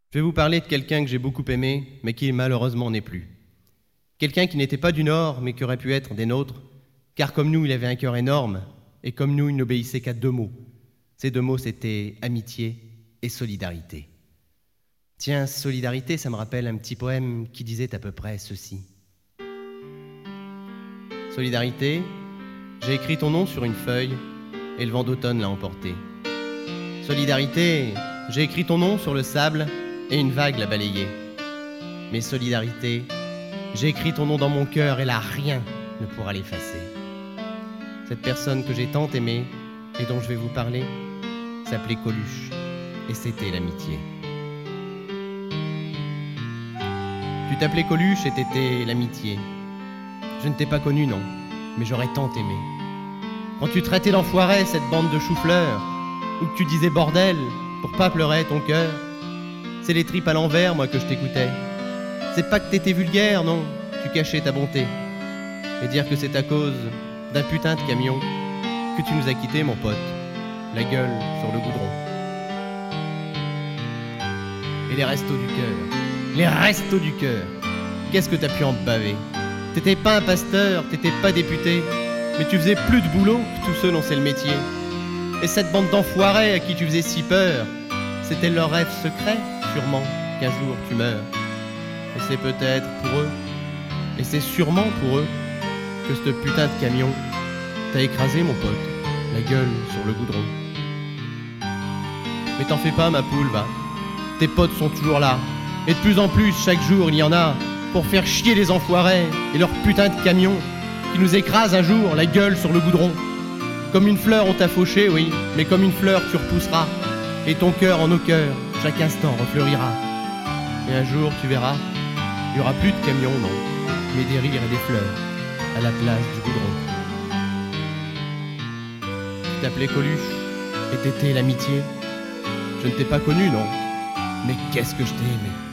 Je vais vous parler de quelqu'un que j'ai beaucoup aimé, mais qui malheureusement n'est plus. Quelqu'un qui n'était pas du Nord, mais qui aurait pu être des nôtres, car comme nous, il avait un cœur énorme, et comme nous, il n'obéissait qu'à 2 mots. Ces 2 mots, c'était amitié et solidarité. Tiens, solidarité, ça me rappelle un petit poème qui disait à peu près ceci. Solidarité, j'ai écrit ton nom sur une feuille, et le vent d'automne l'a emporté. Solidarité, j'ai écrit ton nom sur le sable, et une vague l'a balayé. Mais solidarité, j'ai écrit ton nom dans mon cœur et là rien ne pourra l'effacer. Cette personne que j'ai tant aimée et dont je vais vous parler s'appelait Coluche et c'était l'amitié. Tu t'appelais Coluche et t'étais l'amitié. Je ne t'ai pas connu, non, mais j'aurais tant aimé. Quand tu traitais d'enfoiré cette bande de choux-fleurs, ou que tu disais bordel pour pas pleurer ton cœur, c'est les tripes à l'envers, moi, que je t'écoutais. C'est pas que t'étais vulgaire, non, tu cachais ta bonté. Et dire que c'est à cause d'un putain de camion que tu nous as quittés, mon pote, la gueule sur le goudron. Et les restos du cœur, qu'est-ce que t'as pu en baver? T'étais pas un pasteur, t'étais pas député, mais tu faisais plus de boulot que tous ceux dont c'est le métier. Et cette bande d'enfoirés à qui tu faisais si peur, c'était leur rêve secret, sûrement, qu'un jour tu meurs. Et c'est peut-être pour eux, et c'est sûrement pour eux, que ce putain de camion t'a écrasé, mon pote, la gueule sur le goudron. Mais t'en fais pas, ma poule, va. Tes potes sont toujours là, et de plus en plus, chaque jour, il y en a pour faire chier les enfoirés et leur putain de camion qui nous écrase un jour, la gueule sur le goudron. Comme une fleur, on t'a fauché, oui, mais comme une fleur, tu repousseras, et ton cœur en nos cœurs, chaque instant, refleurira. Et un jour, tu verras, il n'y aura plus de camions, non, mais des rires et des fleurs à la place du goudron. Tu t'appelais Coluche et t'étais l'amitié. Je ne t'ai pas connu, non, mais qu'est-ce que je t'ai aimé.